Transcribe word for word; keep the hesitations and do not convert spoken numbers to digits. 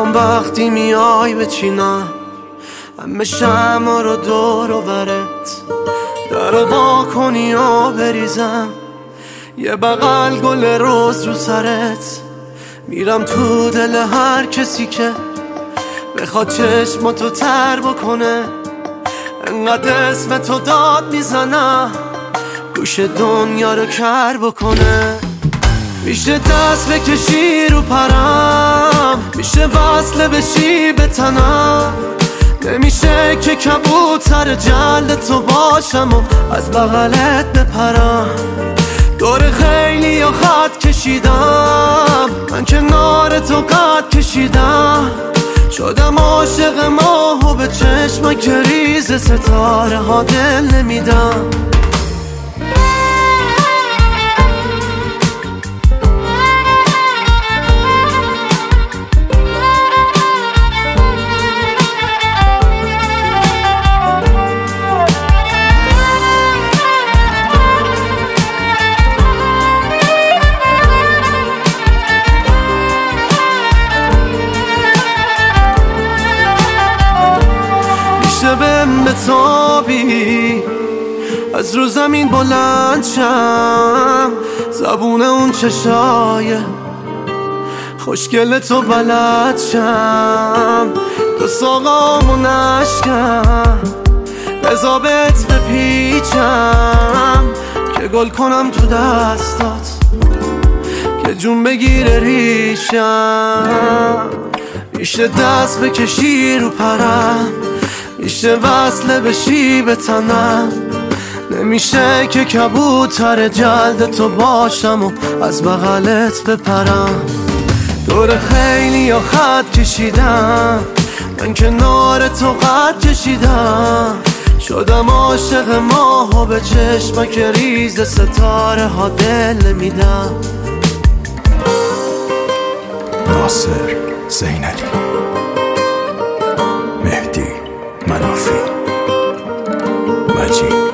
میخوام وقتی میای بچینم همه شمع رو دور و برت، در رو وا کنی و بریزم یه بغل گل روز رو سرت. میرم تو دل هر کسی که بخواد چشماتو تر بکنه، انقدر اسم تو داد میزنم گوش دنیا رو کر بکنه. میشه دست بکشی رو پرم، میشه وصله بشی به تنم، نمیشه که کبوتر جلد تو باشم و از بغلت بپرم. دور خیلی یا خط کشیدم، من کنار تو قد کشیدم، شدم عاشق ماه و به چشم که ریز ستاره ها دل نمیدم. بهم بتابی از رو زمین بلند شم، زبون اون چشای خوشگل تو بلد شم، دو ساقامو نشکم بزا بهت بپیچم که گل کنم تو دستات که جون بگیره ریشم. میشه دست بکشی رو پرم، میشه وصله بشی به تنم، نمیشه که کبوتر جلد تو باشم و از بغلت بپرم. دور خیلی یا خط کشیدم، من کنار تو قد کشیدم، شدم عاشق ماه و به چشمک ریز ستاره ها دل میدم. ناصر زینالی، مهدی منافی، مجید